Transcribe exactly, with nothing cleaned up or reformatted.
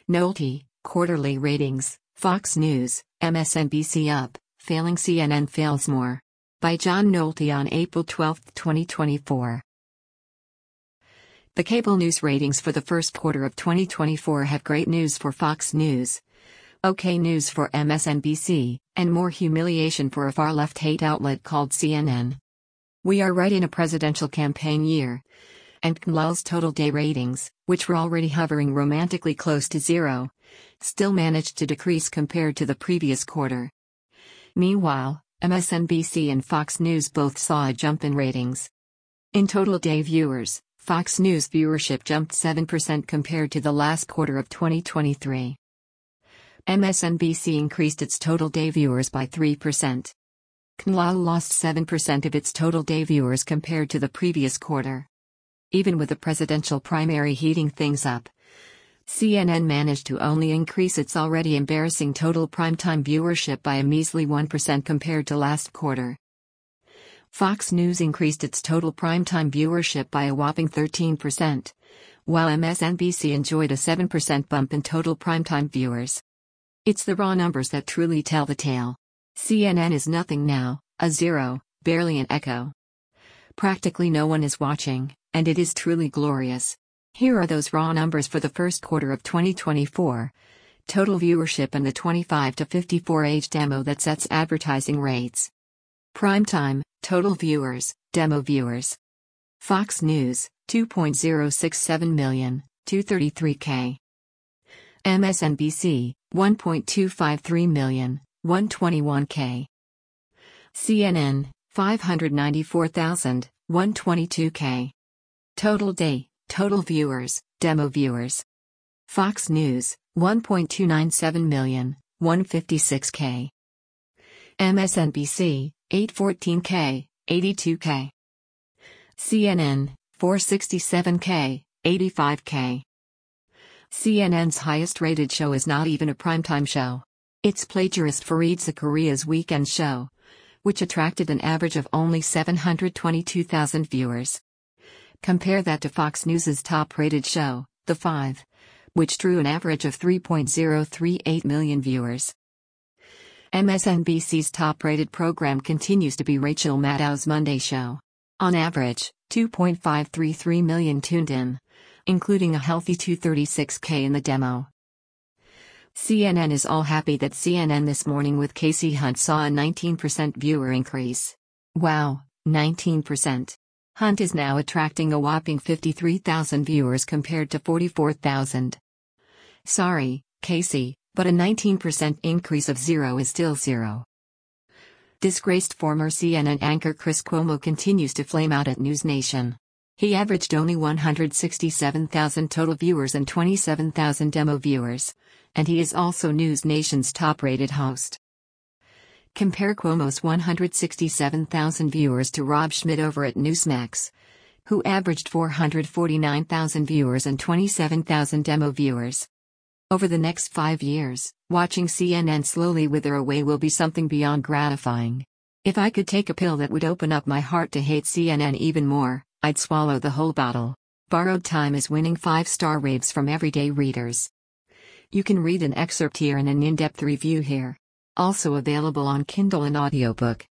Nolte, quarterly ratings, Fox News, M S N B C up, failing C N N fails more. By John Nolte on April twelfth, twenty twenty-four. The cable news ratings for the first quarter of twenty twenty-four have great news for Fox News, okay news for M S N B C, and more humiliation for a far-left hate outlet called C N N. We are right in a presidential campaign year, and C N N's total day ratings, which were already hovering romantically close to zero, still managed to decrease compared to the previous quarter. Meanwhile, M S N B C and Fox News both saw a jump in ratings. In total day viewers, Fox News viewership jumped seven percent compared to the last quarter of twenty twenty-three. M S N B C increased its total day viewers by three percent. C N N lost seven percent of its total day viewers compared to the previous quarter. Even with the presidential primary heating things up, C N N managed to only increase its already embarrassing total primetime viewership by a measly one percent compared to last quarter. Fox News increased its total primetime viewership by a whopping thirteen percent, while M S N B C enjoyed a seven percent bump in total primetime viewers. It's the raw numbers that truly tell the tale. C N N is nothing now, a zero, barely an echo. Practically no one is watching, and it is truly glorious. Here are those raw numbers for the first quarter of twenty twenty-four. Total viewership and the twenty-five to fifty-four age demo that sets advertising rates. Primetime, total viewers, demo viewers. Fox News, two point zero six seven million, two hundred thirty-three thousand. M S N B C, one point two five three million, one hundred twenty-one thousand. C N N, five hundred ninety-four thousand, one hundred twenty-two thousand. Total day, total viewers, demo viewers. Fox News, one point two nine seven million, one hundred fifty-six thousand. M S N B C, eight hundred fourteen thousand, eighty-two thousand. C N N, four hundred sixty-seven thousand, eighty-five thousand. C N N's highest-rated show is not even a primetime show. It's plagiarist Fareed Zakaria's weekend show, which attracted an average of only seven hundred twenty-two thousand viewers. Compare that to Fox News's top-rated show, The Five, which drew an average of three point zero three eight million viewers. M S N B C's top-rated program continues to be Rachel Maddow's Monday Show. On average, two point five three three million tuned in, including a healthy two hundred thirty-six thousand in the demo. C N N is all happy that C N N This Morning with Casey Hunt saw a nineteen percent viewer increase. Wow, nineteen percent. Hunt is now attracting a whopping fifty-three thousand viewers compared to forty-four thousand. Sorry, Casey, but a nineteen percent increase of zero is still zero. Disgraced former C N N anchor Chris Cuomo continues to flame out at News Nation. He averaged only one hundred sixty-seven thousand total viewers and twenty-seven thousand demo viewers, and he is also News Nation's top-rated host. Compare Cuomo's one hundred sixty-seven thousand viewers to Rob Schmidt over at Newsmax, who averaged four hundred forty-nine thousand viewers and twenty-seven thousand demo viewers. Over the next five years, watching C N N slowly wither away will be something beyond gratifying. If I could take a pill that would open up my heart to hate C N N even more, I'd swallow the whole bottle. Borrowed Time is winning five-star raves from everyday readers. You can read an excerpt here and an in-depth review here. Also available on Kindle and audiobook.